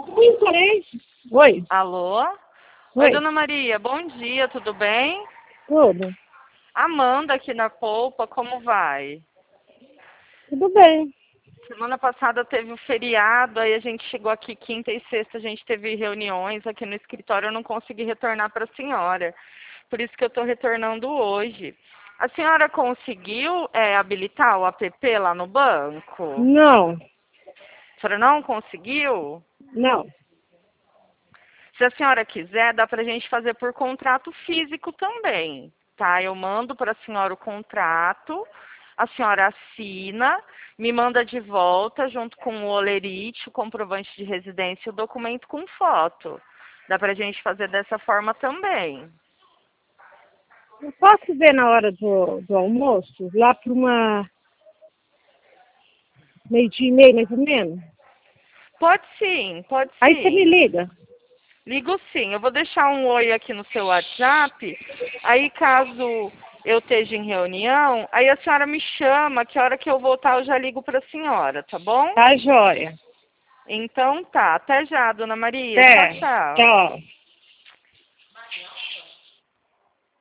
Oi. Alô? Oi, Oi. dona Maria, bom dia, tudo bem? Tudo. Amanda aqui na Polpa, como vai? Tudo bem. Semana passada teve o feriado, aí a gente chegou aqui quinta e sexta, a gente teve reuniões aqui no escritório, eu não consegui retornar para a senhora. Por isso que eu estou retornando hoje. A senhora conseguiu habilitar o app lá no banco? Não. A senhora não conseguiu? Não. Se a senhora quiser, dá para a gente fazer por contrato físico também, tá? Eu mando para a senhora o contrato, a senhora assina, me manda de volta junto com o olerite, o comprovante de residência e o documento com foto. Dá para a gente fazer dessa forma também. Eu posso ver na hora do almoço, lá para uma meio-dia e meia, mais ou menos? Pode sim, pode Aí você me sim. liga. Ligo sim. Eu vou deixar um oi aqui no seu WhatsApp. Aí caso eu esteja em reunião, aí a senhora me chama, que a hora que eu voltar eu já ligo para a senhora, tá bom? Tá, joia. Então tá. Até já, dona Maria. Tchau, Até. tchau. Tchau.